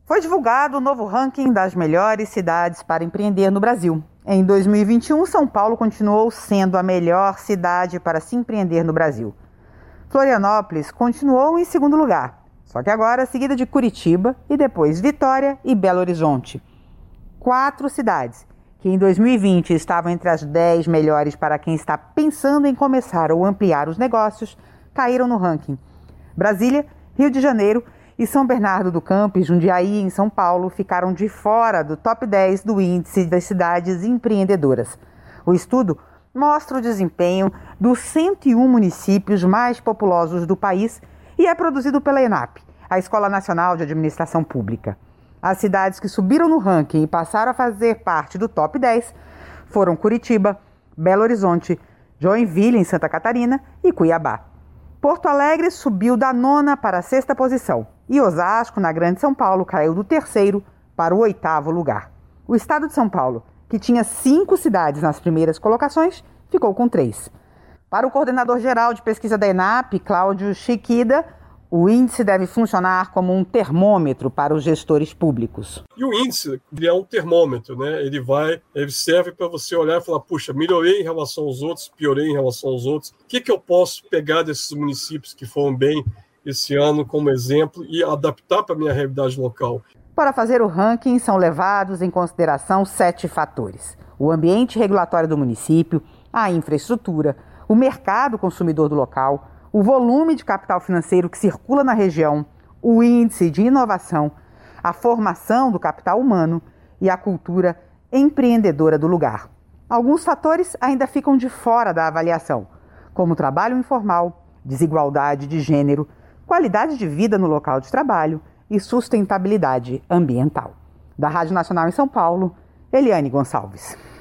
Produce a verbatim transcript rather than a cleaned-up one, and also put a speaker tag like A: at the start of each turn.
A: Foi divulgado o novo ranking das melhores cidades para empreender no Brasil. Em dois mil e vinte e um, São Paulo continuou sendo a melhor cidade para se empreender no Brasil. Florianópolis continuou em segundo lugar, só que agora seguida de Curitiba e depois Vitória e Belo Horizonte. Quatro cidades que em dois mil e vinte estavam entre as dez melhores para quem está pensando em começar ou ampliar os negócios, caíram no ranking. Brasília, Rio de Janeiro e São Bernardo do Campo e Jundiaí, em São Paulo, ficaram de fora do top dez do índice das cidades empreendedoras. O estudo mostra o desempenho dos cento e um municípios mais populosos do país e é produzido pela ENAP, a Escola Nacional de Administração Pública. As cidades que subiram no ranking e passaram a fazer parte do top dez foram Curitiba, Belo Horizonte, Joinville, em Santa Catarina, e Cuiabá. Porto Alegre subiu da nona para a sexta posição e Osasco, na Grande São Paulo, caiu do terceiro para o oitavo lugar. O estado de São Paulo, que tinha cinco cidades nas primeiras colocações, ficou com três. Para o coordenador-geral de pesquisa da ENAP, Cláudio Chiquida, o índice deve funcionar como um termômetro para os gestores públicos.
B: E o índice ele é um termômetro, né? Ele vai, ele serve para você olhar e falar, puxa, melhorei em relação aos outros, piorei em relação aos outros. O que, que eu posso pegar desses municípios que foram bem esse ano como exemplo e adaptar para a minha realidade local?
A: Para fazer o ranking, são levados em consideração sete fatores: o ambiente regulatório do município, a infraestrutura, o mercado consumidor do local, o volume de capital financeiro que circula na região, o índice de inovação, a formação do capital humano e a cultura empreendedora do lugar. Alguns fatores ainda ficam de fora da avaliação, como trabalho informal, desigualdade de gênero, qualidade de vida no local de trabalho e sustentabilidade ambiental. Da Rádio Nacional em São Paulo, Eliane Gonçalves.